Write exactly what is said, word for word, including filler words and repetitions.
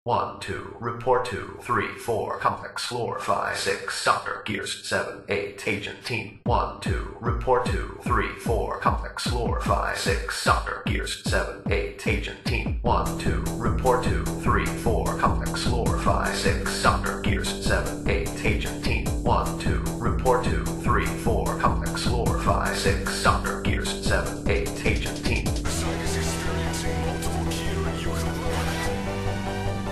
One, two, report two, three, four, complex floor, five, six, Doctor Gears, seven, eight, agent team. One, two, report two, three, four, complex floor, five, six, Doctor Gears, seven, eight, agent team. One, two, report two, three, four, complex floor, five, six, Doctor Gears, seven, eight, agent team. One, two, report two, three, four, complex floor, five, six, Doctor Gears, seven,